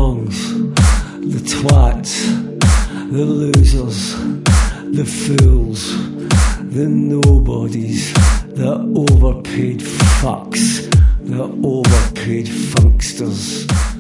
dongs, the twats, the losers, the fools, the nobodies, the overpaid fucks, the overpaid funksters.